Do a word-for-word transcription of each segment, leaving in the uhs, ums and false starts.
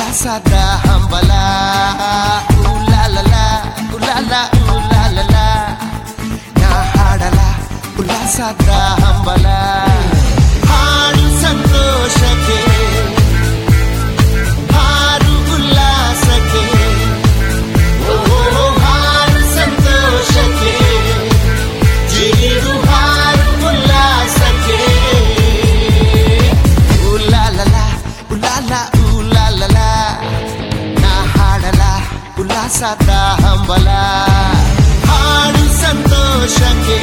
ಉಲ್ಲಾಸದ ಹಂಬಲ ಉಲಾಲಲ ಉಲಾಲ ಉಲಾಲಲ ನಾ ಹಾಡಲ ಉಲ್ಲಾಸದ ಹಂಬಲ ಹಾಡು ಸಂತೋಷಕ್ಕೆ ಹಾರು ಉಲ್ಲಾಸಕ್ಕೆ ಓ ಹಾಡು ಸಂತೋಷಕ್ಕೆ ಜಿಗಿದು ಹಾರು ಉಲ್ಲಾಸಕ್ಕೆ ಉಲಾಲಲ ಉಲಾಲ ಉಲಾಲಲ ನಾ ಹಾಡಲ ಉಲ್ಲಾಸದ ಹಂಬಲ ಹಾಡು ಸಂತೋಷಕ್ಕೆ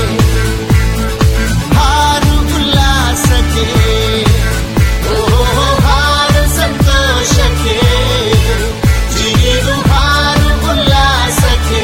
ಹಾರು ಉಲ್ಲಾಸಕ್ಕೆ ಓ ಹಾಡು ಸಂತೋಷಕ್ಕೆ ಜಿಗಿದು ಹಾರು ಉಲ್ಲಾಸಕ್ಕೆ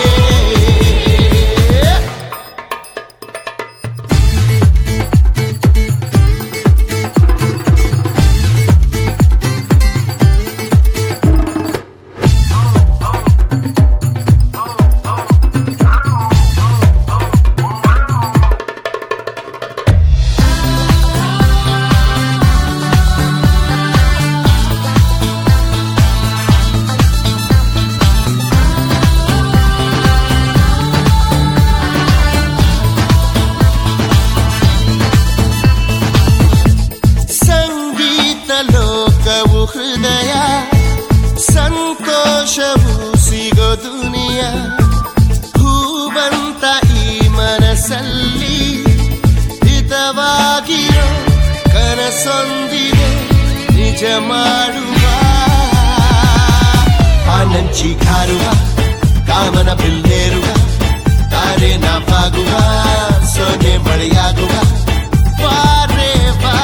ಲೋಕವು ಹೃದಯ ಸಂತೋಷವು ಸಿಗೋ ದುನಿಯ ಹೂವಂತ ಈ ಮನಸ್ಸಲ್ಲಿ ಹಿತವಾಗಿರೋ ಕನಸೊಂದಿದೆ ನಿಜ ಮಾಡುವ ಆನಂಚಿ ಕಾರುವ ಕಾಮನ ಬಿಲ್ಲೇರುವ ತಾರೆ ನಾಪಾಗುವ ಸೊನೆ ಮಳೆಯಾಗುವ ವಾರೇ ವಾ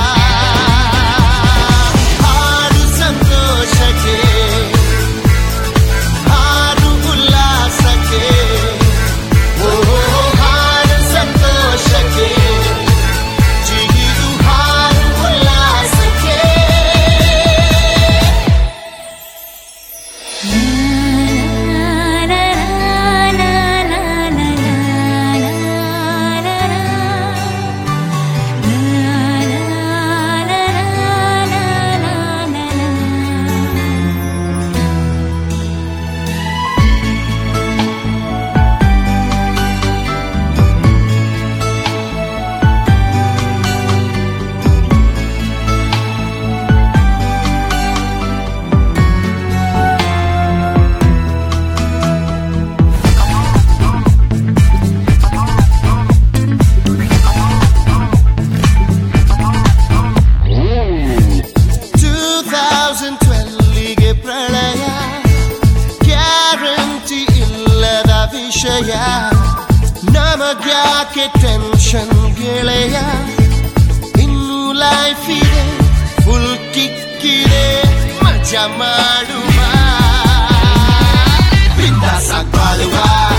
ಹಾಡು ಉಲ್ಲಾಸಕ್ಕೆ ಓ ಹಾಡು ಸಂತೋಷಕ್ಕೆ ಜಿಗಿದು ಹಾಡು ಉಲ್ಲಾಸಕ್ಕೆ ಪ್ರಳಯ ಗ್ಯಾರಂಟಿ ಇಲ್ಲದ ವಿಷಯ ನಮಗ್ಯಾಕೆ ಟೆನ್ಷನ್ ಗೆಳೆಯ ಇನ್ನು ಲೈಫ್ ಇದೆ ಫುಲ್ ಕಿಕ್ಕಿದೆ ಮಜಾ ಮಾಡುವ ಬಿಂದಾಸಾಗ್ ಬಾಳುವ